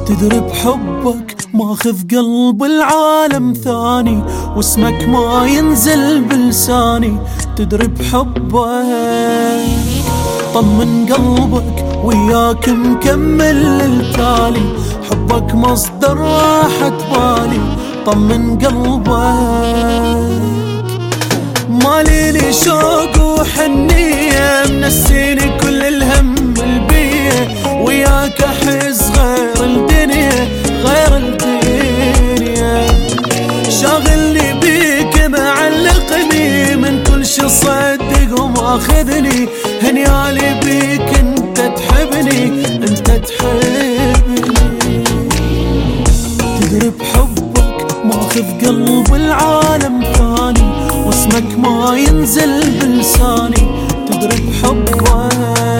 تدري بحبك ماخذ قلب العالم ثاني، واسمك ما ينزل بلساني. تدري بحبك طمن قلبك وياك مكمل للتالي، حبك مصدر راحة بالي. طمن قلبك ماليني شوق وحنية، منسيني كل الهم البيه، وياك احس غير الدنيا غير الدنيا. شاغلني بيك معلقني، من كل شي صدق وماخذني، هنيالي بيك انت تحبني انت تحبني. تدري بحبك ماخذ قلب العالم ثاني، واسمك ما ينزل بلساني. تدري بحبك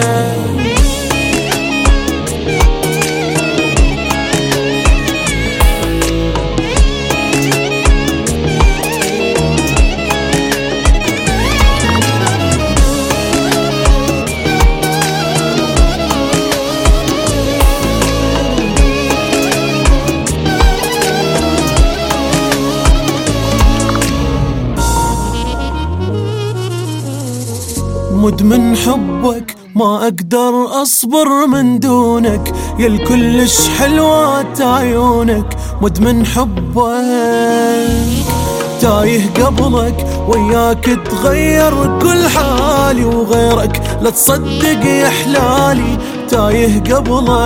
مدمن حبك، ما اقدر اصبر من دونك، يا الكلش حلوات عيونك. مدمن حبك تايه قبلك، وياك تغير كل حالي، وغيرك لا تصدق يا حلالي. تايه قبلك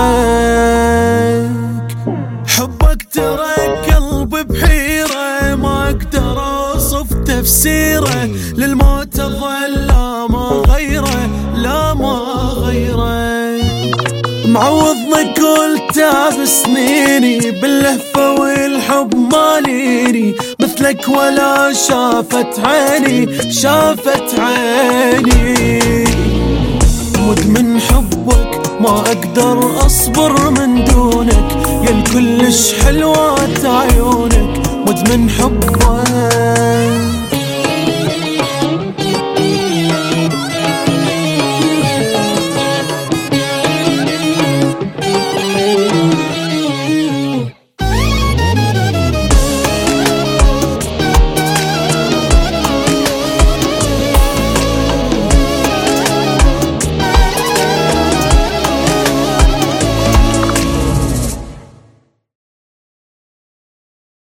حبك ترك قلبي بحيرة، ما اقدر اوصف تفسيره، للموت اظل لا ما غيره لا ما غيره. معوضني كل تعب سنيني، باللهفة والحب ماليني، مثلك ولا شافت عيني شافت عيني. مدمن حبك، ما اقدر اصبر من دونك، يا الكلش حلوات عيونك. مدمن حبك